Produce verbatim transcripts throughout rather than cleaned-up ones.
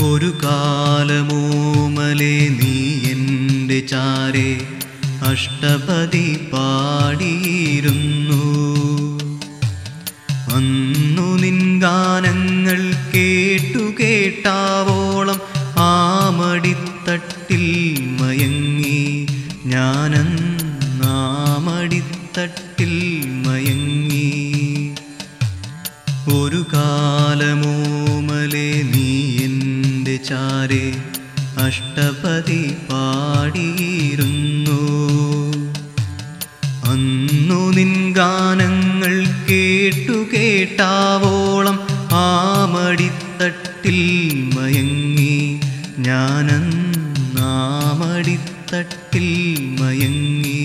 ഒരു കാലമോമലേ നീ എൻ്റെ ചാരെ അഷ്ടപതി പാടിയിരുന്നു. അന്നു നിൻ ഗാനങ്ങൾ കേട്ടു കേട്ടാവോളം ആമടിത്തട്ടിൽ മയങ്ങി ഞാനന്നാമടിത്തട്ടിൽ മയങ്ങി. ഒരു കാലമോമലേ നീ എൻ്റെ ചാരെ അഷ്ടപതി പാടിയിരുന്നു. അന്നു നിൻ ഗാനങ്ങൾ കേട്ടു കേട്ടാവോളം ആമടിത്തട്ടിൽ മയങ്ങി ഞാനന്നാമടിത്തട്ടിൽ മയങ്ങി.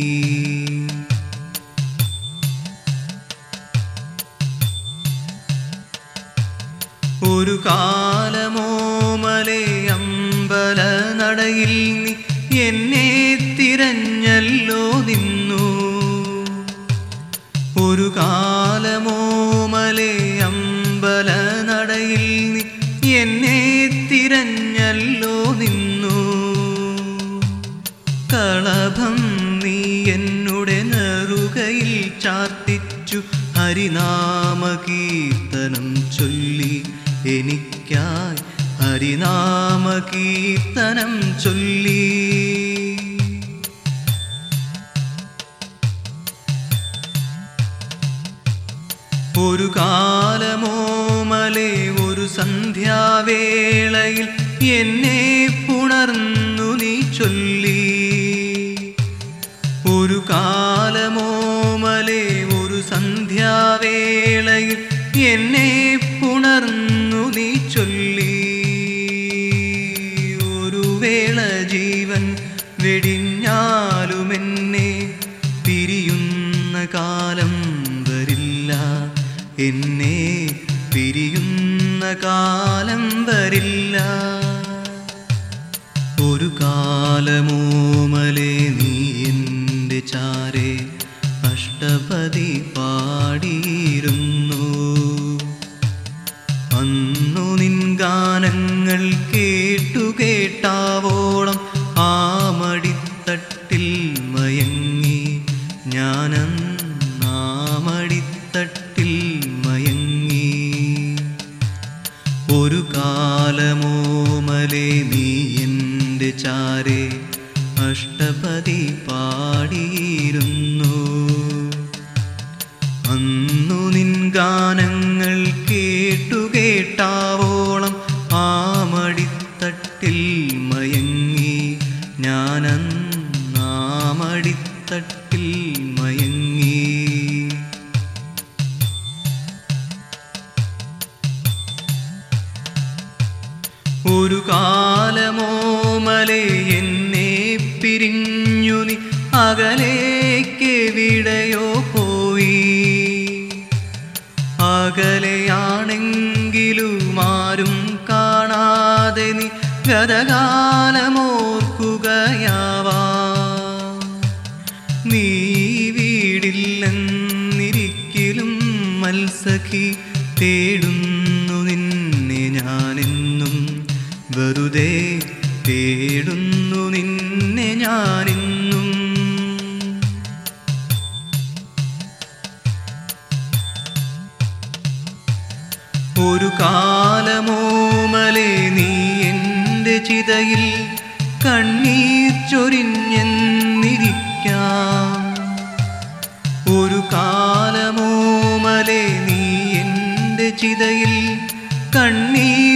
ഒരു കാലമോമലേ അമ്പല നടയിൽ നീ എന്നെ തിരഞ്ഞല്ലോ നിന്നു. ഒരു കാലമോമലേ അമ്പല നടയിൽ നീ എന്നെ തിരഞ്ഞല്ലോ നിന്നു. കളഭം നീ എന്നുടെ നെറുകയിൽ ചാർത്തിച്ചു ഹരിനാമകീർത്തനം ചൊല്ലി എനിക്കായി ഹരിനാമകീർത്തനം ചൊല്ലി. ഒരു കാലമോമലേ ഒരു സന്ധ്യാവേളയിൽ എന്നെ പുണർന്നു നീ ചൊല്ലി. ഒരു കാലമോമലേ ഒരു സന്ധ്യാവേളയിൽ എന്നെ പുണർന്നു നീ ചൊല്ലി. ഒരു വേള ജീവൻ വെടിഞ്ഞാലുമെന്നെ പിരിയുന്ന കാലം വരില്ല, എന്നെ പിരിയുന്ന കാലം വരില്ല. ഒരു കാലമോമലേ നീ എൻ്റെ ചാരെ അഷ്ടപതി പാടിയിരുന്നു. അന്നു നിൻ ഗാനങ്ങൾ കേട്ടു കേട്ടാവോളം ആമടിത്തട്ടിൽ മയങ്ങി ഞാനന്നാമടിത്തട്ടിൽ മയങ്ങി. ഒരു കാലമോമലേ നീ എൻ്റെ ചാരെ അഷ്ടപതി പാടിയിരുന്നു. അന്നു നിൻ ഗാനങ്ങൾ കേട്ടു കേട്ടാവോളം ആമടിത്തട്ടിൽ മയങ്ങി ഞാനന്നാമടിത്തട്ടിൽ മയങ്ങി. ഒരു കാലമോമലേ എന്നെ പിരിഞ്ഞു നീ അകലേക്കെവിടെയോ പോയി. അകലെയാണെങ്കിലും ആരും കാണാതെ നീ ഗതകാലമോർക്കുകയാവാം. നീ വീടില്ലെന്നിരിക്കലും മത്സഖി തേടുന്നു നിന്നെ ഞാനെന്നും, വെറുതെ തേടുന്നു നിന്നെ ഞാനിന്നും. ഒരു കാലമോമലേ നീ എൻ്റെ ചിതയിൽ കണ്ണീർ ചൊരിഞ്ഞെന്നിരിക്കാം. ഒരു കാലമോമലേ നീ എൻ്റെ ചിതയിൽ കണ്ണീർ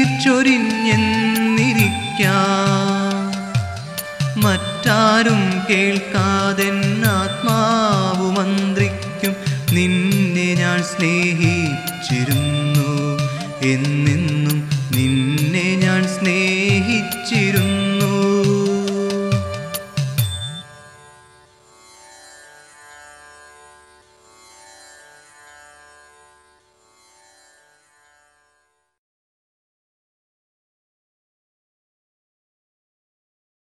ചൊരിഞ്ഞെന്നിരിക്കാം. മറ്റാരും കേൾക്കാതെ ആത്മാവു മന്ത്രിക്കും നിന്നെ ഞാൻ സ്നേഹിച്ചിരുന്നു എന്ന്